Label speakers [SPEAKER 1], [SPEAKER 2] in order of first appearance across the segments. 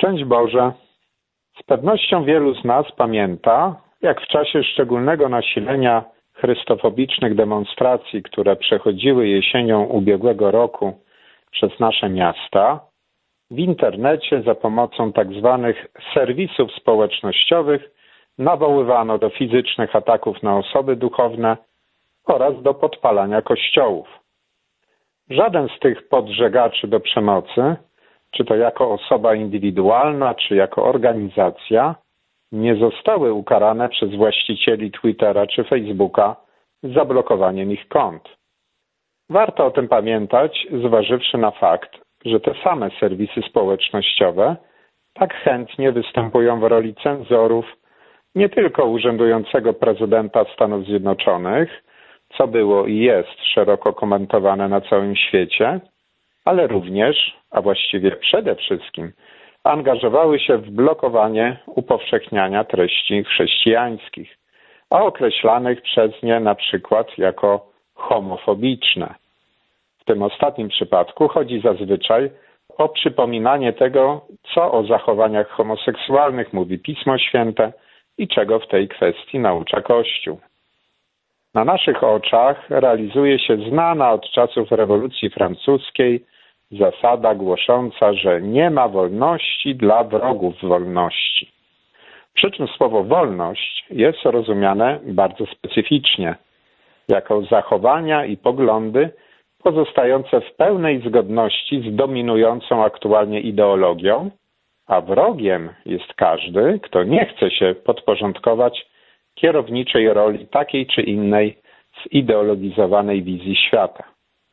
[SPEAKER 1] Szczęść Boże. Z pewnością wielu z nas pamięta, jak w czasie szczególnego nasilenia chrystofobicznych demonstracji, które przechodziły jesienią ubiegłego roku przez nasze miasta, w internecie za pomocą tak zwanych serwisów społecznościowych nawoływano do fizycznych ataków na osoby duchowne oraz do podpalania kościołów. Żaden z tych podżegaczy do przemocy, czy to jako osoba indywidualna, czy jako organizacja, nie zostały ukarane przez właścicieli Twittera czy Facebooka zablokowaniem ich kont. Warto o tym pamiętać, zważywszy na fakt, że te same serwisy społecznościowe tak chętnie występują w roli cenzorów nie tylko urzędującego prezydenta Stanów Zjednoczonych, co było i jest szeroko komentowane na całym świecie, ale również, a właściwie przede wszystkim, angażowały się w blokowanie upowszechniania treści chrześcijańskich, a określanych przez nie na przykład jako homofobiczne. W tym ostatnim przypadku chodzi zazwyczaj o przypominanie tego, co o zachowaniach homoseksualnych mówi Pismo Święte i czego w tej kwestii naucza Kościół. Na naszych oczach realizuje się znana od czasów rewolucji francuskiej zasada głosząca, że nie ma wolności dla wrogów wolności. Przy czym słowo wolność jest rozumiane bardzo specyficznie, jako zachowania i poglądy pozostające w pełnej zgodności z dominującą aktualnie ideologią, a wrogiem jest każdy, kto nie chce się podporządkować kierowniczej roli takiej czy innej zideologizowanej wizji świata.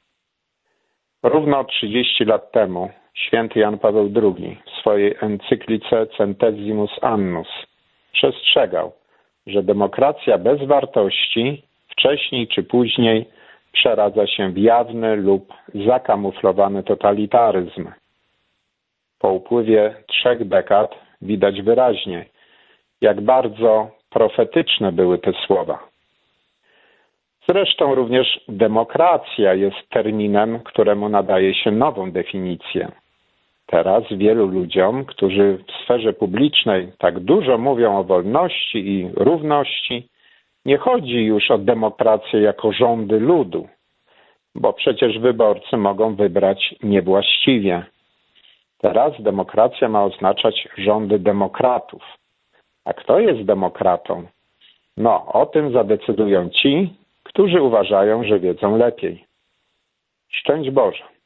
[SPEAKER 1] Równo 30 lat temu święty Jan Paweł II w swojej encyklice Centesimus Annus przestrzegał, że demokracja bez wartości wcześniej czy później przeradza się w jawny lub zakamuflowany totalitaryzm. Po upływie 3 dekad widać wyraźnie, jak bardzo profetyczne były te słowa. Zresztą również demokracja jest terminem, któremu nadaje się nową definicję. Teraz wielu ludziom, którzy w sferze publicznej tak dużo mówią o wolności i równości, nie chodzi już o demokrację jako rządy ludu, bo przecież wyborcy mogą wybrać niewłaściwie. Teraz demokracja ma oznaczać rządy demokratów. A kto jest demokratą? No, o tym zadecydują ci, którzy uważają, że wiedzą lepiej. Szczęść Boże.